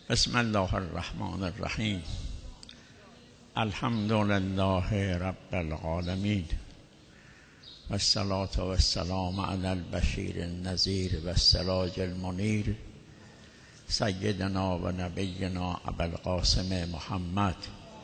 بسم الله الرحمن الرحیم. الحمد لله رب العالمین و الصلاة و السلام علی البشیر النذیر و السراج المنیر سیدنا و نبینا ابوالقاسم محمد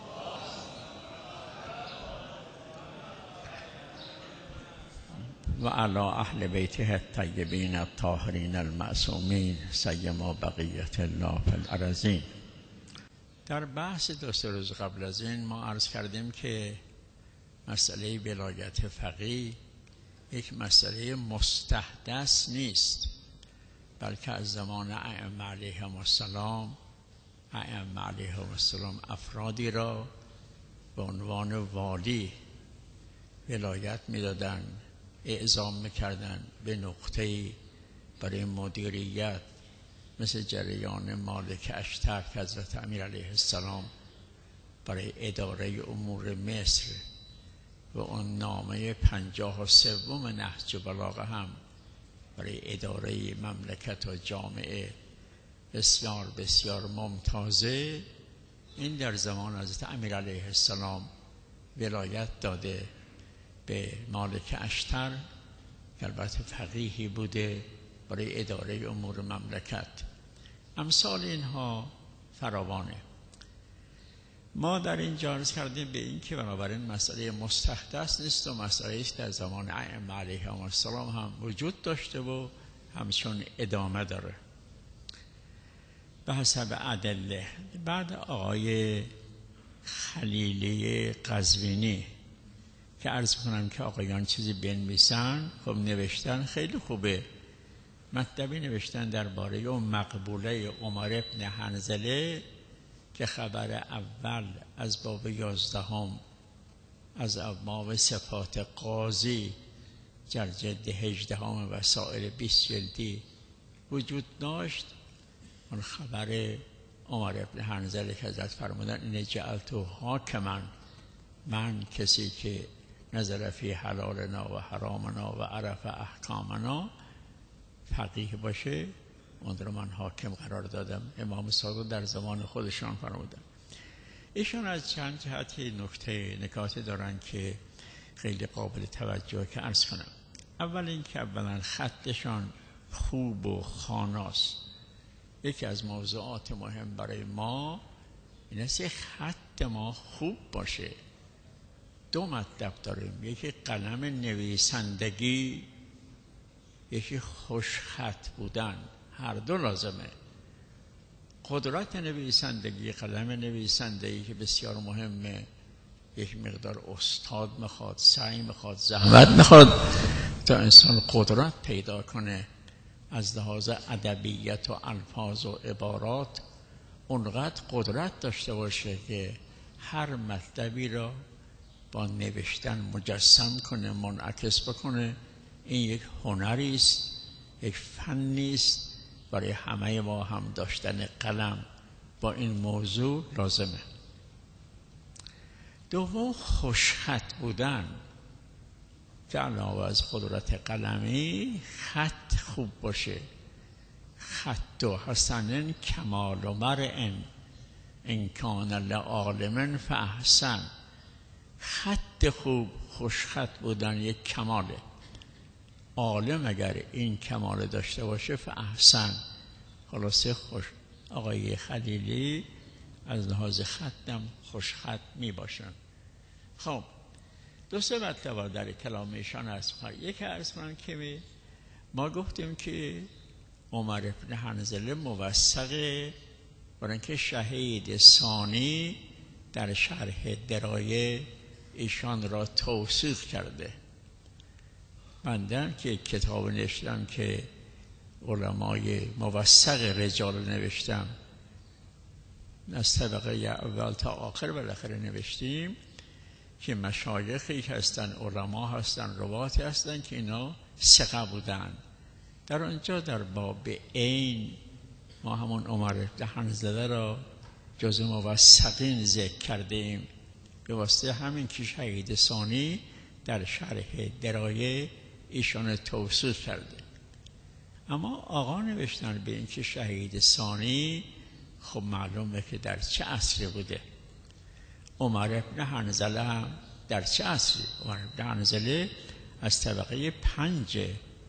و علی اهل بیته الطیبین الطاهرین المعصومین سیما بقیت الله فی الارضین. در بحث 2 روز قبل از این ما عرض کردیم که مسئله ولایت فقیه یک مسئله مستحدث نیست، بلکه از زمان ائمه علیهم السلام افرادی را به عنوان والی ولایت میدادن، اعزام میکردن به نقطه‌ای برای مدیریت، مثل جریان مالک اشتر که حضرت امیر علیه السلام برای اداره امور مصر و اون نامه 53 نهج بلاغه هم برای اداره مملکت و جامعه بسیار بسیار ممتازه. این در زمان حضرت امیر علیه السلام ولایت داده به مالک اشتر که البته فقیهی بوده برای اداره امور مملکت. امثال اینها فراوانه. ما در اینجا عرض کردیم به این که بنابراین مسئله مستحدث نیست و مسئله است در زمان ائمه علیهم السلام هم وجود داشته و همچون ادامه داره به حسب ادله. بعد آقای خلیلی قزوینی که عرض کنم که آقایان چیزی بنویسن، خب نوشتن خیلی خوبه، مطلبی نوشتن درباره اون مقبوله عمر ابن حنظله که خبر اول از باب 11 از ابواب صفات قاضی در جلد 18 و سایر 20 جلدی وجود داشت. اون خبر عمر ابن حنظله که حضرت فرمودن این جعلتو حاکما، من کسی که نظر فی حلالنا و حرامنا و عرف احکامنا فقیه باشه، اون رو من حاکم قرار دادم. امام صادق در زمان خودشان فرمودن. ایشان از چند جهتی نکاتی دارن که خیلی قابل توجه که عرض کنم. اول این که اولا خطشان خوب و خاناست. یکی از موضوعات مهم برای ما این است که خط ما خوب باشه. 2 مطلب داریم، یکی قلم نویسندگی، یکی خوش خط بودن، هر دو لازمه. قدرت نویسندگی، قلم نویسندگی که بسیار مهمه، یک مقدار استاد میخواد، سعی میخواد، زحمت میخواد تا انسان قدرت پیدا کنه از لحاظ ادبیات و الفاظ و عبارات، اونقدر قدرت داشته باشه که هر مطلبی را با نوشتن مجسم کنه، منعکس بکنه. این یک هنری است، یک فنی است. برای همه ما هم داشتن قلم با این موضوع لازمه. دوم خوشخط بودن که علاوه از قدرت قلمی خط خوب باشه. خط و حسن کمال و مرء ان کان لعالم فاحسن. خط خوب، خوشخط بودن یک کماله. عالم اگر این کمال داشته باشه فاحسن، خلاصه خوش. آقای خلیلی از لحاظ خطم خوشخط می باشن. خب 2 مطلب در کلام ایشان هست. یک عرض کنم که ما گفتیم که عمر ابن حنظله موثقه، برای اینکه شهید ثانی در شرح درایه ایشان را توثیق کرده. بنده که کتاب نوشتم که علمای موثق رجال نوشتم، از طبقه اول تا آخر بالاخره نوشتیم که مشایخی هستن، علما هستن، رواتی هستن که اینا ثقه بودن. در آنجا در باب عین ما همون عمر بن حنظله را جزو موثقین ذکر کردیم به واسطه همین که شهید ثانی در شرح درایه ایشان توصیف کرده. اما آقا نوشتن به این که شهید ثانی خب معلومه که در چه عصری بوده. عمر ابن حنظله هم در چه عصری؟ عمر ابن حنظله از طبقه 5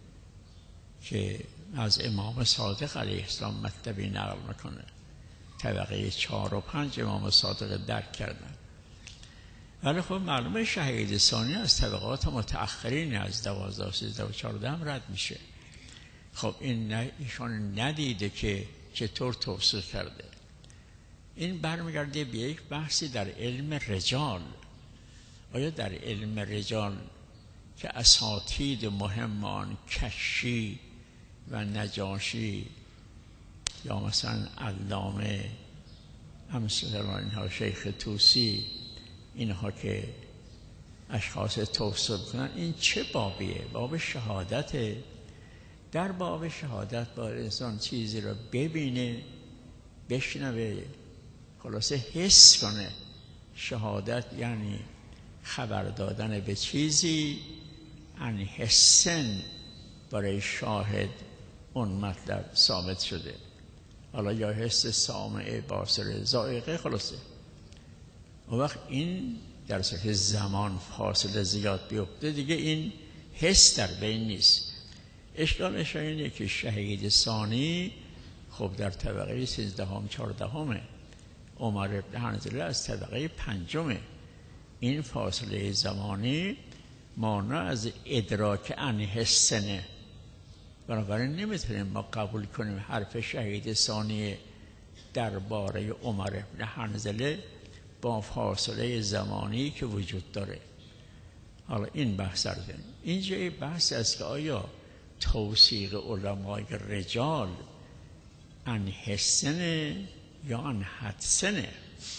که از امام صادق علیه السلام مطلبی نقل میکنه. طبقه 4 و 5 امام صادق درک کردن. ولی خب معلومه شهید ثانی از طبقات متأخرین از 12 13 و 14 هم رد میشه. خب این ایشان ندیده که چطور توصیف کرده. این برمیگرده به یک بحثی در علم رجال. آیا در علم رجال که اساتید مهمان کشی و نجاشی یا مثلا علامه همسلمان اینها شیخ توسی اینها که اشخاص توصیف کنن، این چه بابیه؟ باب شهادته. در باب شهادت باید انسان چیزی رو ببینه، بشنوه، خلاصه حس کنه. شهادت یعنی خبر دادن به چیزی ان حسن برای شاهد اون مطلب ثابت شده. حالا یا حس سامع باصره ذائقه، خلاصه اون وقت این در صورت زمان فاصله زیاد بیفته دیگه این حس در بین نیست. اشکالش اینه که شهید ثانی خب در طبقه 13 هم 14 همه، عمر ابن حنظله از طبقه 5. این فاصله زمانی مانا از ادراک ان حسنه. بنابراین نمیتونیم ما قبول کنیم حرف شهید ثانی درباره عمر ابن حنظله با فاصله زمانی که وجود داره. حالا این بحث رو داریم. اینجا این بحث است که آیا توثیق علمای رجال ان حسنه یا ان حدسنه؟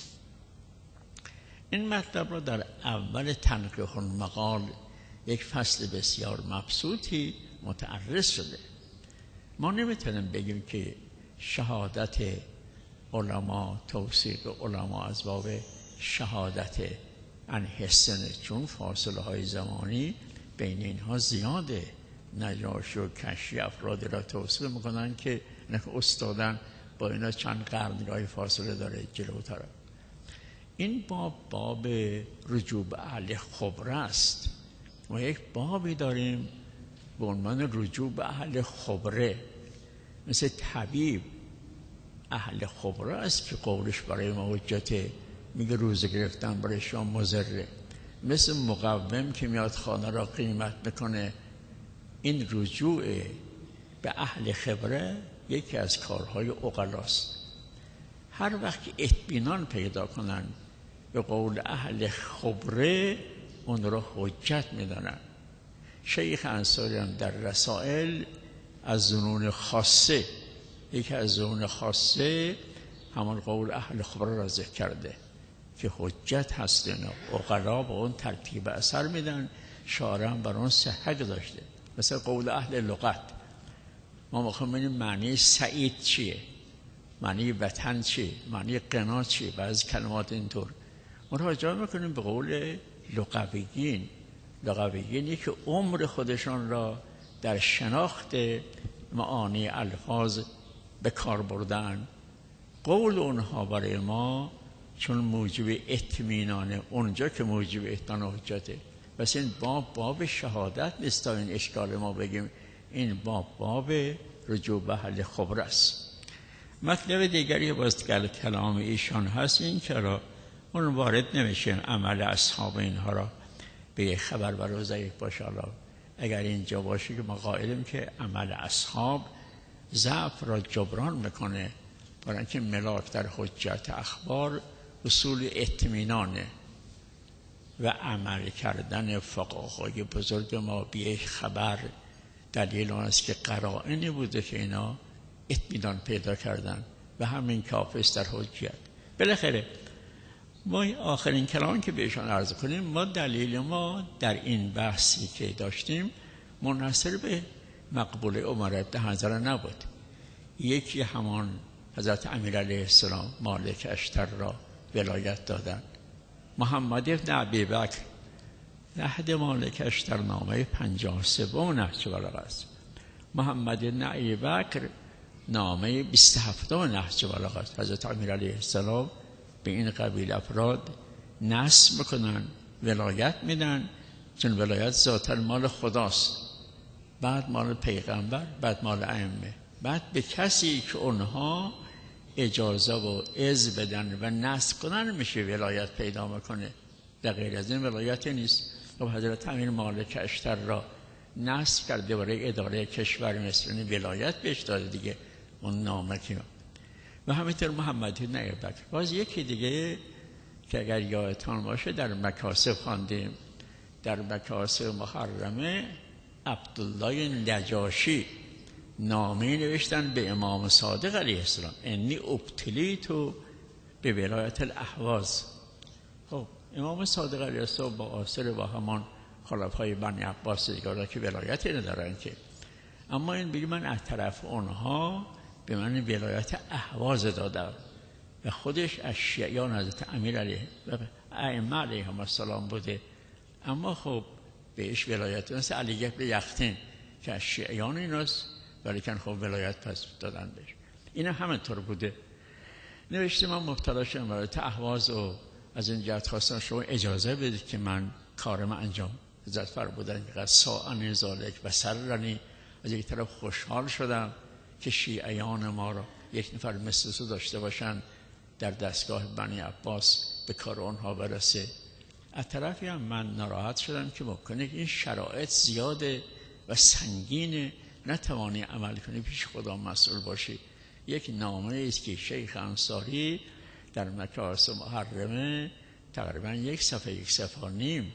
این مطلب رو در اول تنقیح المقال یک فصل بسیار مبسوطی متعرض شده. ما نمیتونیم بگیم که شهادت علما، توثیق علما از باب شهادت ان حسنه، چون فاصله های زمانی بین اینها زیاده. نجاشی و کشی افرادی را توصیف میکنن که استادن با اینا چند قرنگاه فاصله داره جلوتر. این باب رجوع به اهل خبره است. ما یک بابی داریم به عنوان رجوع به اهل خبره، مثل طبیب اهل خبره است که قولش برای ما حجته، میگه روزه گرفتن برای شما مضره. مثل مقوم که میاد خانه را قیمت میکنه. این رجوع به اهل خبره یکی از کارهای عقلاست. هر وقت که اطمینان پیدا کنن به قول اهل خبره اون را حجت میدانن. شیخ انصاری هم در رسائل از ظنون خاصه، یکی از ظنون خاصه همان قول اهل خبره را ذکر کرده که حجت هستن. عقلا با اون ترتیب اثر میدن، شارع هم بر اون صحت داشته. مثل قول اهل لغت، ما میخوایم ببینیم معنی سعید چیه، معنی وطن چیه، معنی غنا چیه. بعضی کلمات اینطور مراجعه میکنیم به قول لغویین. لغویینی که عمر خودشان را در شناخت معانی الفاظ به کار بردن. قول اونها برای ما چون موجب اطمینانه، اونجا که موجب اطمینان حجته. پس این باب شهادت نیست تا این اشکال ما بگیم این باب رجوع به اهل خبره است. مطلب دیگری باز کلام ایشان هست، این چرا اون وارد نمیشه عمل اصحاب اینها را به یک خبر و روزه باشه. حالا اگر اینجا باشه که ما قائلیم که عمل اصحاب ضعف را جبران میکنه، برای اینکه ملاک در حجت اخبار اصول اطمینانه و عمل کردن فقهای بزرگ ما به یک خبر دلیل آن است که قرائنی بوده که اینا اطمینان پیدا کردن و همین کافی است در حجت. بالاخره ما آخرین کلام که بهشان عرض کنیم، ما دلیل ما در این بحثی که داشتیم منحصر به مقبول عمر بن حنظله نبود. یکی همان حضرت امیر علیه السلام مالک اشتر را ولایت دادن. محمد بن ابی بکر عهد مالک اشتر نامه 53 نهج بلاغه است. محمد بن ابی بکر نامه 27 نهج بلاغت حضرت امیرعلیه السلام به این قبیل افراد نصب میکنن، ولایت میدن، چون ولایت ذاتاً مال خداست، بعد مال پیغمبر، بعد مال ائمه، بعد به کسی که اونها اجازه و اذن بدن و نصب کنن میشه ولایت پیدا میکنه. در غیر از این ولایت نیست. و حضرت امیر مالک اشتر را نصب کرده برای اداره کشور مصر، ولایت بهش داده دیگه، اون نامه که. و همینطور محمد بن ابوبکر. باز یکی دیگه که اگر یادتان باشه در مکاسب خواندیم، در مکاسب محرمه عبدالله نجاشی نامه نوشتن به امام صادق علیه السلام، انی ابتلیت به ولایت الاهواز. خب امام صادق علیه السلام با آثر با همان خلفای بنی عباس دیگه که ولایتی ندارن که، اما این بگی من از طرف اونها به من ولایت اهواز دادن و خودش از شیعیان حضرت امیر علیه و ائمه علیهم السلام بوده، اما خب بهش ولایت مثل علی بن یختین که از شیعیان ایناست، ولیکن خب ولایت پس دادن بهش. این همینطور بوده. نوشته من مبتلا شدم ولایت اهواز و از این جهت خواستم شما اجازه بدید که من کارم انجام. حضرت فرمودن که ساءنی ذالک و سرنی، از یک طرف خوشحال شدم که شیعیان ما را یک نفر مثل تو داشته باشن در دستگاه بنی عباس به کار آنها برسه. از طرفی هم من ناراحت شدم که ممکنه این شرایط زیاده و سنگینه، نتوانی عمل کنی، پیش خدا مسئول باشی. یک نامه است که شیخ انصاری در مکاسب محرمه تقریبا یک صفحه و نیم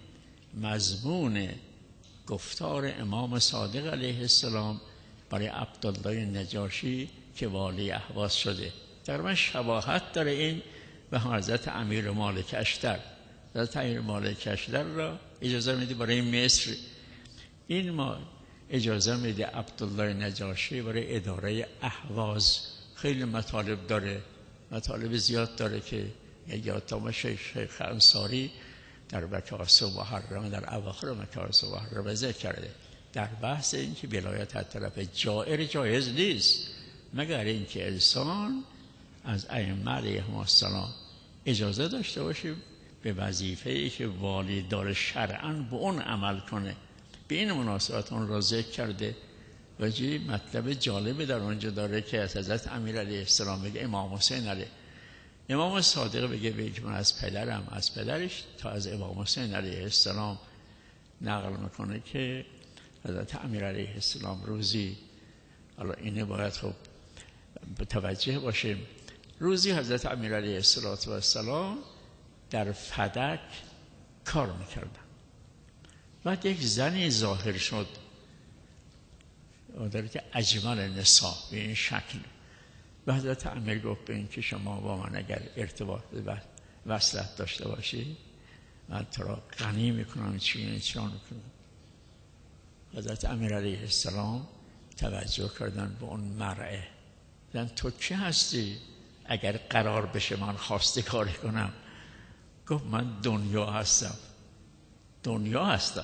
مضمون گفتار امام صادق علیه السلام برای عبدالله نجاشی که والی اهواز شده، تقریبا شباهت داره این و حضرت امیر مالک اشتر. حضرت امیر مالک اشتر را اجازه میده برای مصر، این ما اجازه میده عبدالله نجاشی برای اداره اهواز. خیلی مطالب داره، مطالب زیاد داره که یادتان شیخ انصاری در مکاسب محرمه در اواخر مکاسب محرمه ذکر کرده، در بحث این که ولایت از طرف جائر جایز نیست مگر اینکه انسان از ائمه علیهم السلام اجازه داشته باشه به وظیفه‌ای که والی داره شرعاً به اون عمل کنه. به این مناسبت اون را ذکر کرده. و جی مطلب جالب در اونجا داره که از حضرت امیر علیه السلام بگه امام حسین علیه، امام صادق بگه من از پدرم، از پدرش تا از امام حسین علیه السلام نقل میکنه که حضرت امیر علیه السلام روزی، حالا اینه باید خب توجه باشیم، روزی حضرت امیر علیه السلام در فدک کار میکردن. بعد یک زنی ظاهر شد داره که اجمل نساء به این شکل، و حضرت امیر گفت به این که شما با من اگر ارتباط و وصلت داشته باشی من تو را غنی میکنم، چی میکنم. حضرت امیر علیه السلام توجه کردن به اون مرعه، دیدن تو چی هستی اگر قرار بشه من خواستگاری کنم؟ گفت من دنیا هستم، دنیا هستم.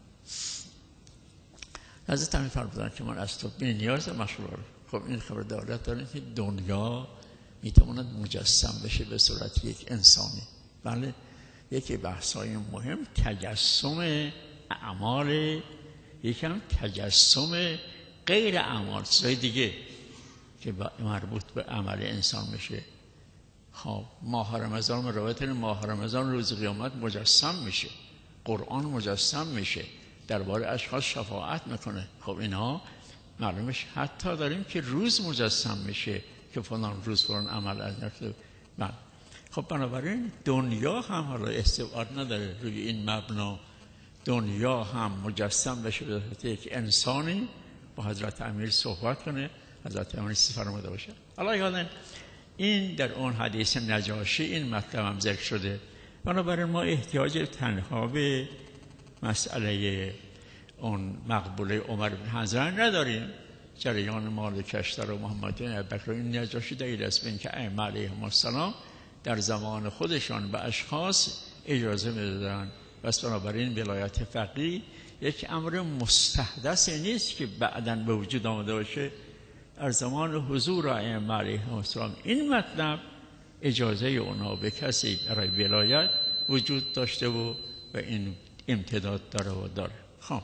حضرت امیر فرمودن که من از تو بی نیاز مشغولم. خب این خبر دولت داره که دنیا میتواند مجسم بشه به صورت یک انسانی. بله یکی بحث‌های مهم تجسم اعمال، یکم تجسم غیر اعمال، چیزای دیگه که مربوط به عمل انسان میشه. خب ماه رمضان، روایت ماه رمضان روز قیامت مجسم میشه، قرآن مجسم میشه، درباره اشخاص شفاعت میکنه. خب اینا معلومش حتی داریم که روز مجسم میشه که فلان روز فلان عمل از نفس. خب بنابراین دنیا هم حالا استبعاد نداره روی این مبنا دنیا هم مجسم بشه به صورت یک انسانی با حضرت امیر صحبت کنه، حضرت امیر فرموده باشه. حالا یادن این در اون حدیث نجاشی این مطلب هم ذکر شده. بنابراین ما احتیاج تنها به مسئله اون مقبوله عمر بن حنظله نداریم. جریان مالک اشتر و محمد بن ابوبکر این نجاشی دلیل است به اینکه ائمه علیهم السلام در زمان خودشان به اشخاص اجازه میدادن. بس بنابراین ولایت فقیه یک امر مستحدث نیست که بعداً به وجود آمده باشه. در زمان حضور ائمه علیهم السلام این مطلب اجازه اونا به کسی برای ولایت وجود داشته و این امتداد داره و داره. خب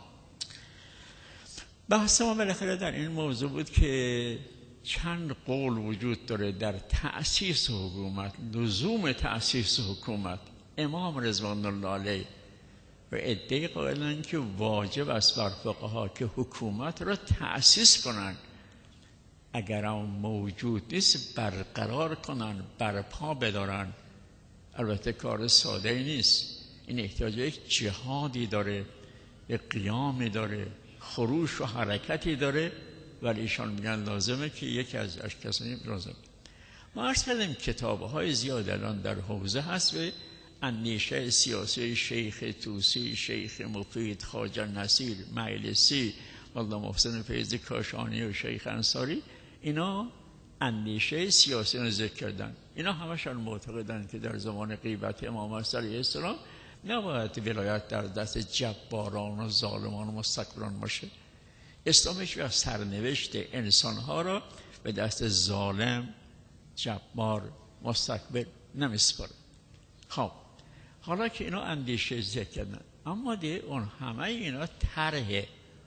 بحث ما بالاخره در این موضوع بود که چند قول وجود داره در تأسیس حکومت، لزوم تأسیس حکومت. امام رضوان الله علیه و عده‌ای قائلن که واجب است بر فقها که حکومت را تأسیس کنند، اگر هم موجود نیست برقرار کنن، برپا بدارن. البته کار ساده ای نیست، این احتیاج یک جهادی داره، یک قیامی داره، خروش و حرکتی داره، ولی ایشان میگن لازمه که یکی از کسانی لازم. ما عرض کردیم کتاب‌های زیاد الان در حوزه هست و اندیشه سیاسی شیخ طوسی، شیخ مفید، خواجه نصیر، مجلسی، والله محسن فیضی کاشانی و شیخ انصاری، اینا اندیشه سیاسی رو ذکر کردن. اینا همشان معتقدن که در زمان غیبت امام علیه السلام نباید ولایت در دست جباران و ظالمان و مستکبران باشه. اسلام هیچ وقت سرنوشت انسانها را به دست ظالم، جبار، مستکبر نمیسپاره. خب حالا که اینا اندیشه ذکر کردن، اما دیگه اون همه اینا طرح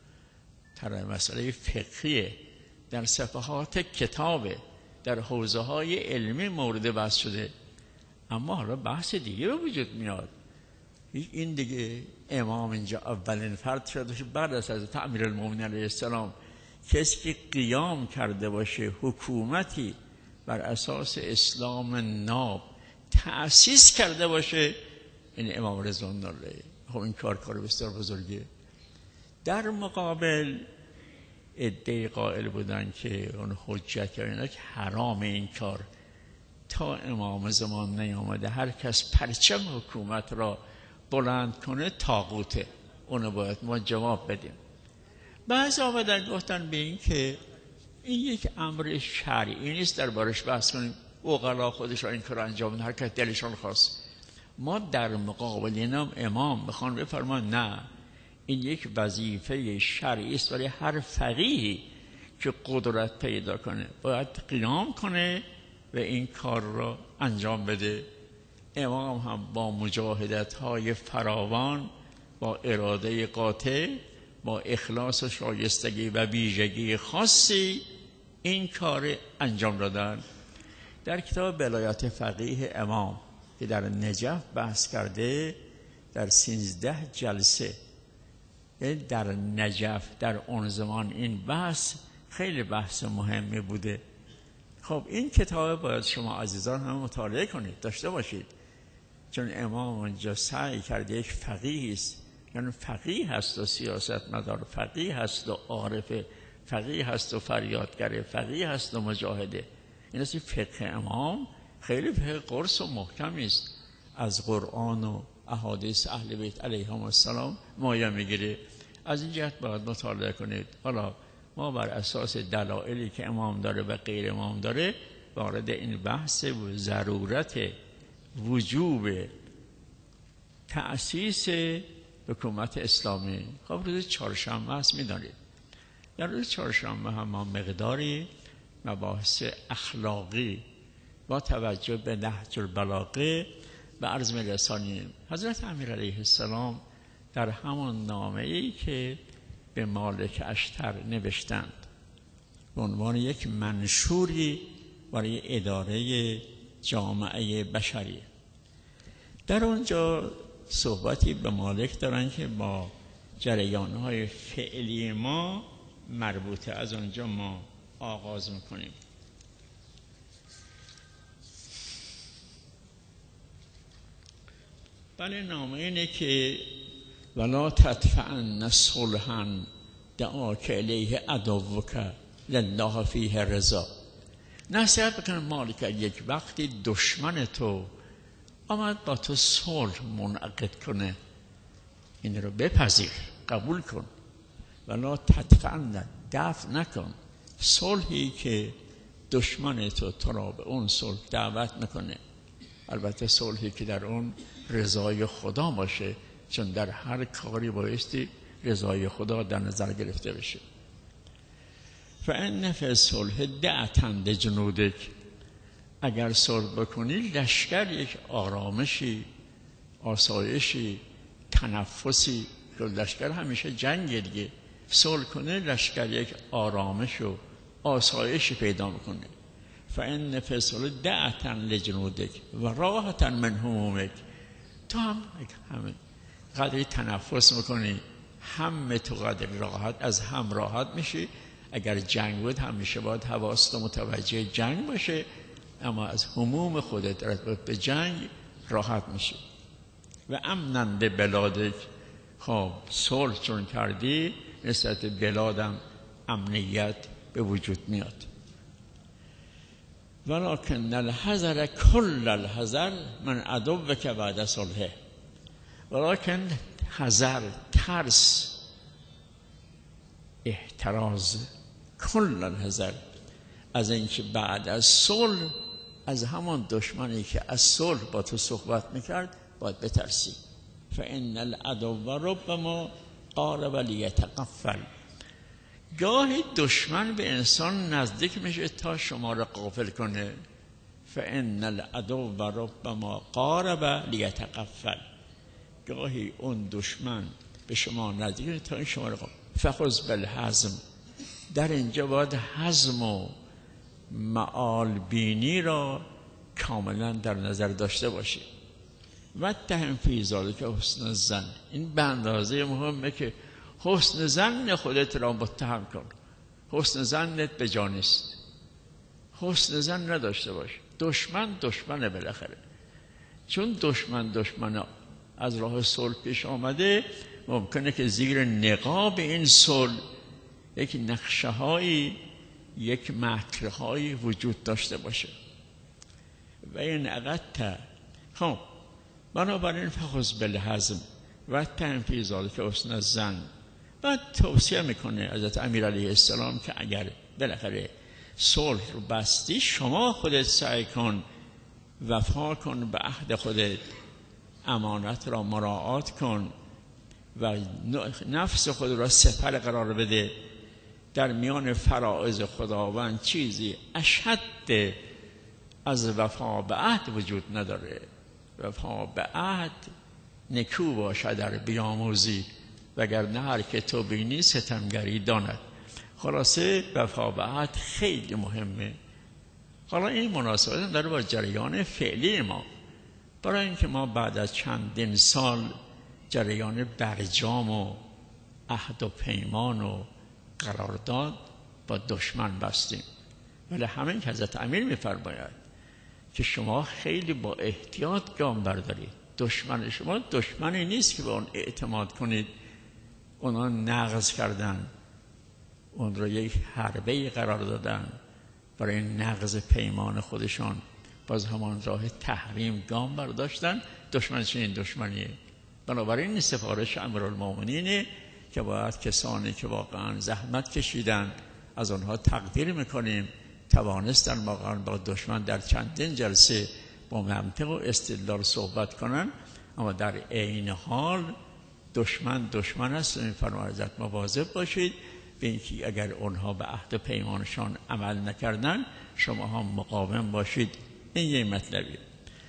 مسئله فقهیه، در صفحات کتابه، در حوزه های علمی مورد بحث شده. اما حالا بحث دیگه به وجود میاد. این دیگه امام اینجا اولین فرد شده بعد از حضرت امیرالمومنین علیه السلام، کسی که قیام کرده باشه حکومتی بر اساس اسلام ناب تأسیس کرده باشه، این امام رضوان الله. خب این کار بسیار بزرگیه. در مقابل عده‌ای قائل بودن که اون حجت یا اینا که حرام این کار، تا امام زمان نیامده هر کس پرچم حکومت را بلند کنه طاغوته، اونو باید ما جواب بدیم. بعضی آمدن گفتن به این که این یک امر شرعی نیست در بارش بحث کنیم، عقلا خودشان این کار انجام بدن، هر کس دلشان خواست. ما در مقابل اینم امام بخوان بفرمان نه، این یک وظیفه شرعی است، ولی هر فقیهی که قدرت پیدا کنه باید قیام کنه و این کار را انجام بده. امام هم با مجاهدت‌های فراوان، با اراده قاطع، با اخلاص و شایستگی و ویژگی خاصی این کار انجام دادن. در کتاب ولایت فقیه امام که در نجف بحث کرده، در 13 جلسه در نجف در اون زمان این بحث خیلی بحث مهمی بوده. خب این کتاب باید شما عزیزان هم مطالعه کنید، داشته باشید، چون امام اونجا سعی کرده یک فقیه است، یعنی فقیه هست و سیاست مدار، فقیه هست و عارفه، فقیه هست و فریادگره، فقیه هست و مجاهده. این است فقه امام خیلی فقه قرص و محکمی است، از قرآن و احادیث اهل بیت علیهم السلام مایه میگیره. از این جهت باید مطالعه کنید. حالا ما بر اساس دلایلی که امام داره و غیر امام داره وارد این بحث و ضرورت وجوب تأسیس حکومت اسلامی. خب روز چهارشنبه هست، میدانید در روز چهارشنبه هم ما مقداری مباحث اخلاقی با توجه به نهج البلاغه به عرض می‌رسانیم. حضرت امیر علیه السلام در همان نامه‌ای که به مالک اشتر نوشتند به عنوان یک منشوری برای اداره جامعه بشری، در اونجا صحبتی به مالک دارن که با جریان‌های فعلی ما مربوطه. از اونجا ما آغاز میکنیم. بله، نامه اینه که ولا تدفعن صلحا دعاک الیه عدوک لله فیه رضا. نصیحت بکن مالک، یک وقتی دشمن تو آمد با تو صلح منعقد کنه، این رو بپذیر، قبول کن. ولا تدفعن، دفع نکن صلحی که دشمن تو را به اون صلح دعوت میکنه. البته صلحی که در اون رضای خدا باشه، چون در هر کاری بایستی رضای خدا در نظر گرفته بشه. فان فی الصلح دعة لجنودک، اگر صلح بکنی لشکر یک آرامشی، آسایشی، تنفسی، که لشکر همیشه جنگ دیگه، صلح کنه لشکر یک آرامش و آسایشی پیدا میکنه. فان فی الصلح دعة لجنودک و راحة من همومک، تو هم قدری تنفس میکنی، هم تو قدری راحت از هم راحت میشی. اگر جنگ بود همیشه باید حواست متوجه جنگ باشه، اما از هموم خودت رسبت به جنگ راحت میشی. و امنن به بلادک، خب صلح چون کردی نسبت به بلادم امنیت به وجود میاد. ولکن الحذر کل الحذر من عدوک بعد صلحه، ولکن حذر، ترس، احتراز، کل الحذر از اینکه بعد از صلح از همان دشمنی که از صلح با تو صحبت میکرد باید بترسی. فان العدو ربما قارب لیتغفل، گاهی دشمن به انسان نزدیک میشه تا شما را غافل کنه. فان العدو ربما قارب لیتغفل، گاهی اون دشمن به شما نزدیک میشه تا شما را غافل. فخذ بالحزم، در اینجا باید حزم و معال بینی را کاملا در نظر داشته باشی. و تهم فی ذلک حسن الظن، این به اندازه مهمه که حسن ظن خودت را متهم کن. حسن ظنت به جا نیست، حسن ظن نداشته باش. دشمنه بالاخره، چون دشمن از راه صلح پیش آمده، ممکنه که زیر نقاب این صلح یک نقشه هایی، یک مکرهایی وجود داشته باشه. و این عقدت، خب بنابراین فخذ بالحزم و تنفی ذلک حسن الظن. بعد توصیه میکنه حضرت امیر علیه السلام که اگر بالاخره صلح رو بستی، شما خودت سعی کن وفا کن به عهد خودت، امانت را مراعات کن و نفس خود را سپر قرار بده. در میان فرائض خداوند چیزی اشد از وفا به عهد وجود نداره. وفا به عهد نکو باشد در بیاموزی، وگرنه هر که تو بینی ستمگری داند. خلاصه وفا به عهد خیلی مهمه. حالا این مناسبت داره با جریان فعلی ما، برای اینکه ما بعد از چندین سال جریان برجام و عهد و پیمان و قرارداد با دشمن بستیم. ولی همین که حضرت امیر می‌فرماید که شما خیلی با احتیاط گام بردارید. دشمن شما دشمنی نیست که به اون اعتماد کنید. اونا نقض کردن، اون رو یک حربه‌ای قرار دادن برای نقض پیمان خودشان، باز همان راه تحریم گام برداشتن. دشمن چنین دشمنیه. بنابراین سفارش امیرالمومنینه که باید کسانی که واقعا زحمت کشیدن از آنها تقدیر میکنیم، توانستن واقعا با دشمن در چندین جلسه با منطق و استدلال صحبت کنن، اما در عین حال دشمن است. این فرمایشات مواظب باشید به اینکه اگر اونها به عهد و پیمانشان عمل نکردن شما هم مقاوم باشید. این یه مطلبیه.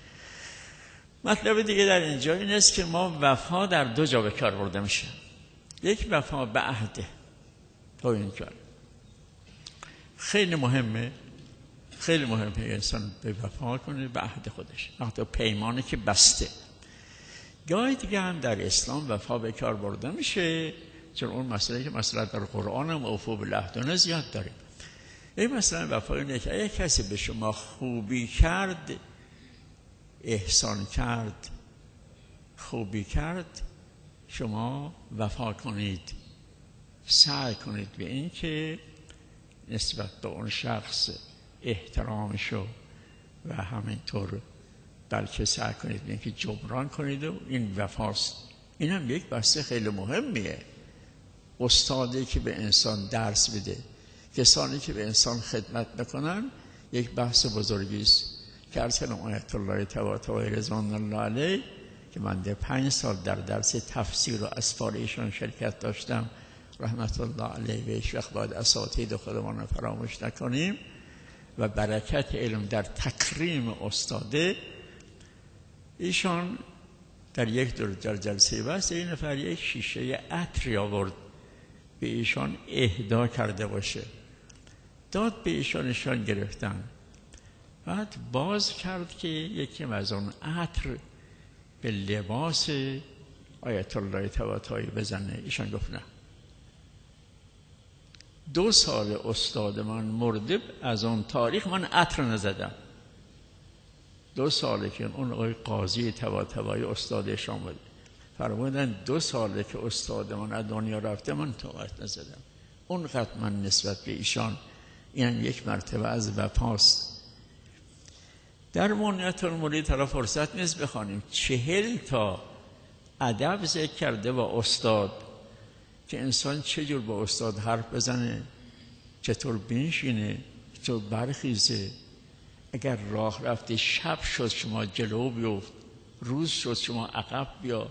مطلب دیگه در اینجا این است که ما وفا در دو جا به کار برده میشه. یک وفا به عهده، تا این کار خیلی مهمه، خیلی مهمه انسان به وفا کنه به عهد خودش، عهد و پیمانی که بسته. گاهی دیگه هم در اسلام وفا به کار برده میشه، چون اون مسئله که مثلا در قرآن هم اوفوا بالعهد زیاد داریم. این مثلا وفا اینه که اگه کسی به شما خوبی کرد، احسان کرد، خوبی کرد، شما وفا کنید، سعی کنید به این که نسبت به اون شخص احترامشو و همینطور بلکه سعی کنید به این که جبران کنید و این وفاست. این هم یک بحث خیلی مهمیه. استادی که به انسان درس بده، کسانی که به انسان خدمت نکنن، یک بحث بزرگی است که عرض کنم آیت الله طباطبایی رضوان الله علیه که من 5 سال در درس تفسیر و اسفار ایشان شرکت داشتم، رحمت الله علیه و هیچ وقت باید اساتید خودمان فراموش نکنیم و برکت علم در تکریم استاده. ایشان در یک در جلسه بس این نفر یک شیشه عطری آورد به ایشان اهدا کرده باشه، داد به ایشان گرفتن. بعد باز کرد که یکی از اون عطر به لباس آیت الله طباطبایی بزنه. ایشان گفت نه. 2 سال استاد من مرده، از اون تاریخ من عطر نزدم. 2 ساله که اون آقای قاضی طباطبایی استادشان بود، فرمودن 2 ساله که استاد من از دنیا رفته من طاقت نزدم. اونقدر من نسبت به ایشان، این یک مرتبه از وفاست. در منیت المرید حالا فرصت نیست بخوانیم 40 تا ادب ذکر کرده با استاد که انسان چجور با استاد حرف بزنه، چطور بنشینه، چطور برخیزه. اگر راه رفته شب شد شما جلو بیفت، روز شد شما عقب بیا.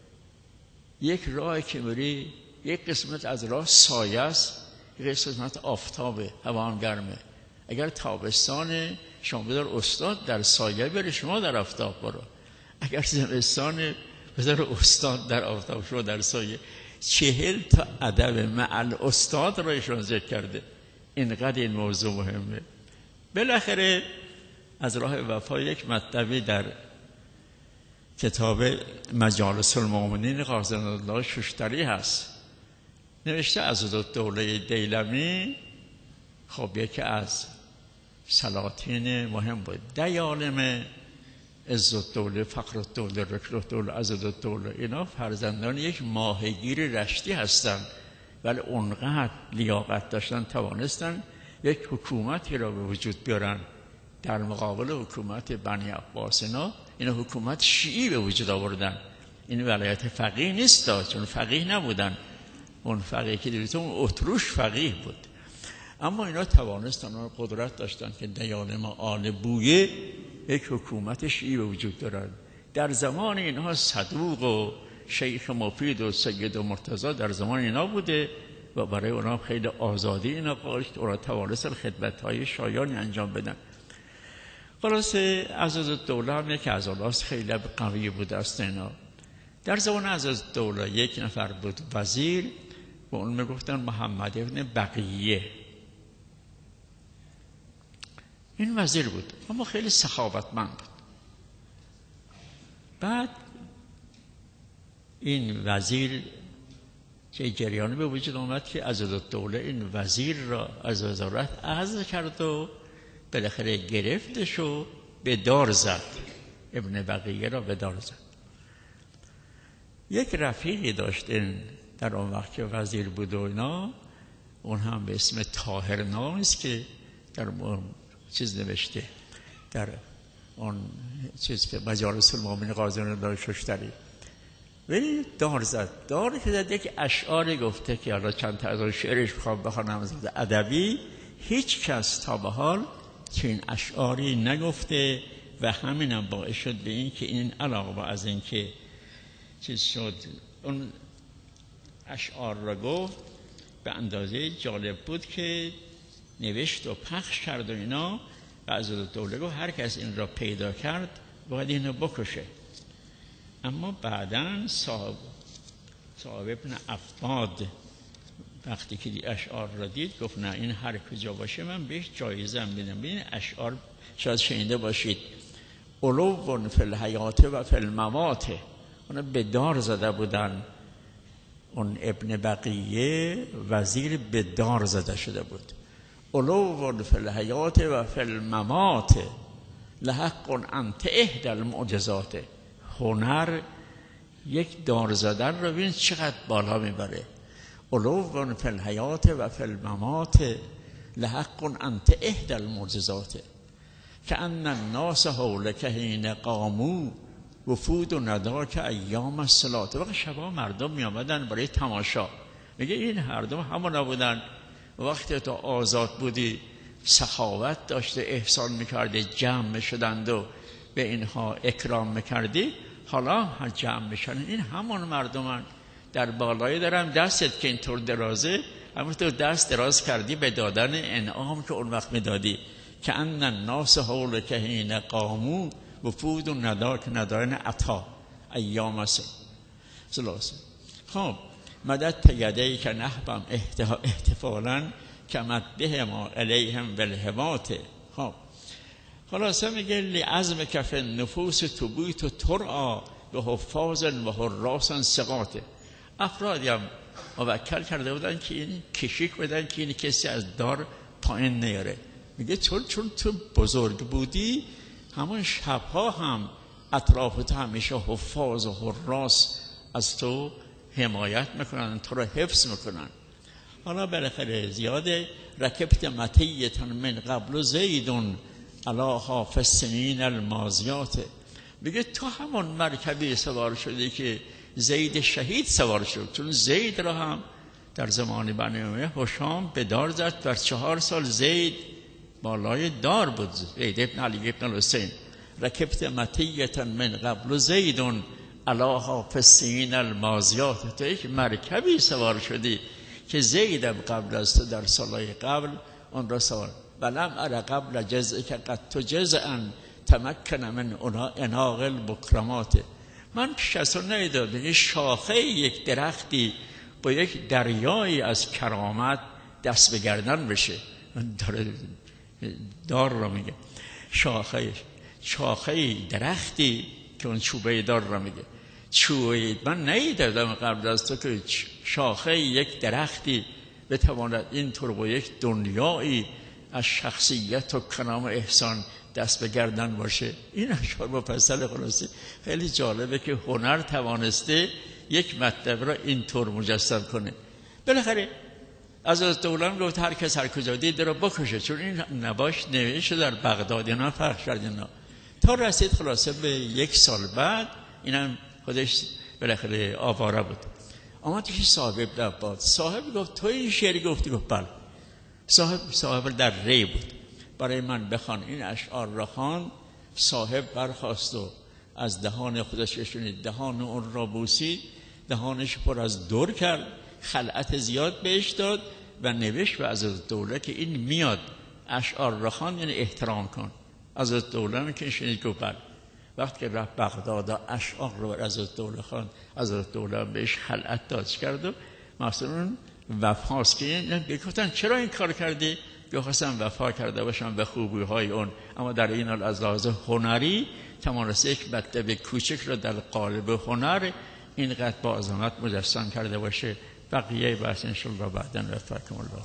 یک راه که میری یک قسمت از راه سایه است، یک قسمت آفتابه، هوا هم گرمه. اگر تابستان شما بدار استاد در سایه بره، شما در آفتاب برو. اگر زمستان بدار استاد در آفتاب، شما در سایه. 40 تا ادب مع الاستاد را ایشون ذکر کرده. اینقدر این موضوع مهمه. بالاخره از راه وفا یک مطلبی در کتاب مجالس المؤمنین قاضی الله شوشتری هست، نوشته عضدالدوله دیلمی. خب یکی از سلاطین مهم بود، دیالم عزالدوله، فخرالدوله، رکنالدوله، عضدالدوله. اینا فرزندان یک ماهیگیر رشتی هستند، ولی اونقدر لیاقت داشتن توانستن یک حکومتی را به وجود بیارن در مقابل حکومت بنی عباس. اینا حکومت شیعی به وجود آوردن. این ولایت فقیه نیست، چون فقیه نبودن. اون فقیه که دیدید اون اتروش فقیه بود، اما اینا توانستن و قدرت داشتن که دیالم آل بویه یک حکومت شیعی به وجود دارن. در زمان اینها صدوق و شیخ مفید و سید و مرتضی در زمان اینا بوده و برای اونا خیلی آزادی اینا قائل، اونا توانستن خدمت‌های شایانی انجام بدن. خلاصه عضدالدوله هم یک از اوناست، خیلی قوی بود است. اینا در زمان عضدالدوله یک نفر بود وزیر، و اون میگفتن محمد ابن بقیه. این وزیر بود اما خیلی سخاوتمند بود. بعد این وزیر که جریانی به وجود آمد که عضدالدوله این وزیر را از وزارت عزل کرد و بالاخره گرفتش و به دار زد. ابن بقیه را به دار زد. یک رفیقی داشت در اون وقت که وزیر بود و اینا، اون هم به اسم طاهرناس که در چیز نوشته، در اون چیز که مجالس المؤمنین قاضی الله شوشتری، ولی دار زد. دار که زد یک اشعاری گفته که حالا چند تا از شعرش بخوام بخونم از ادبی. هیچ کس تا به حال که این اشعاری نگفته و همینم باعث شد به این که این علاوه از این که چیز شد اون اشعار را گفت، به اندازه جالب بود که نوشت و پخش کرد و اینا. و عضدالدوله گفت هر کس این را پیدا کرد باید اینو بکشه. اما بعداً صاحب ابن عفاد وقتی که اشعار را دید گفت نه، این هر کجا باشه من بهش جایزه میدم. ببین اشعار شاید شنیده باشید، علو فی الحیات و فی الممات. اونا به دار زده بودن. اون ابن بقیه وزیر به دار زده شده بود. علو فی الحیات و فی الممات لحق انت احدی المعجزات. هنر یک دار زدن رو ببین چقدر بالا میبره. علو فی الحیات و فی الممات لحق انت احدی المعجزات کأن الناس حولک حین قاموا وفود و نداک ایام الصلاة. وقت شبا مردم می آمدن برای تماشا، میگه این هر دو همون نبودن. وقتی تو آزاد بودی سخاوت داشته، احسان میکردی، جمع میشدند و به اینها اکرام میکردی، حالا جمع میشن. این همون مردمن در بالای دارم دستت که اینطور درازه، همونطور دست دراز کردی به دادن انعام که اون وقت میدادی. که ان الناس حولک حین قاموا وفود نداک ندارن عطا ایام سلاسه. خب مدد یدیک نحبم احتفالا کمت بهما الیهم بالهمات. خب خلاصه میگه لعزم کف نفوس تبیت و ترعا به حفاظ و حراس ثقات. افرادی هم موکل کرده بودن که این کشیک بدن که این کسی از دار پایین نیاره. میگه چون تو بزرگ بودی همون شبها هم اطرافت همیشه حفاظ و حراس از تو حمایت میکنن، تو رو حفظ میکنن. حالا بالاخره زیاده رکبت متیتا من قبل زیدون علا حافظ سنین الماضیات. میگه تو همون مرکبی سوار شدی که زید شهید سوار شد، چون زید را هم در زمان بنی امیه هشام به دار زد. در 4 سال زید بالای دار بود، زید ابن علی ابن الحسین. رکبت متیتا من قبل زیدون علا حافظ سنین الماضیات. تو یک مرکبی سوار شدی که زید قبل از تو در سالهای قبل اون را سوار. ولم ار قبل جزء که قد تو جزءا تمکن من اناق البکرمات. من پیش از اون ندیدم یک شاخه یک درختی با یک دریایی از کرامت دست به گردن بشه. دار را میگه شاخه درختی که اون چوبه دار را میگه. چوبه من ندیدم قبل از تو که شاخه یک درختی بتواند اینطور با یک دنیایی از شخصیت و کرام و احسان دست به گردن باشه. این اشعار مفصل خلاصه خیلی جالبه که هنر توانسته یک مطلب را اینطور مجسم کنه. بالاخره از دولان گفت هر کس هر کجا دید را بکشه، چون این نباش نوشته در بغداد اینا فرق شد اینا. تا رسید خلاصه به 1 سال بعد اینم خودش بالاخره آواره بود. آمد که صاحب ابن عباد صاحب گفت تو این شعری گفتی؟ گفت بله. صاحب در ری بود. برای من بخوان. این اشعار را خوان. صاحب برخاست و از دهان خودش شنید، دهان اون را بوسید، دهانش پر از در کرد، خلعت زیاد بهش داد و نوشت به عزیزالدوله که این میاد اشعار را خوان یعنی احترام کن. عزیزالدوله که شنید گفت بله. وقتی که رفت بغداد اشعار رو بر عزیزالدوله خوان، عزیزالدوله بهش خلعت داد کرد و مثلا وفاست که گفتن چرا این کار کردی؟ خواستم وفا کرده باشم به خوبی‌های اون، اما در این حال از لحاظ هنری توانسته یک مطلب کوچک رو در قالب هنر اینقدر با عظمت مجسم کرده باشه. بقیه بحث انشالله بعداً رفاکم الله.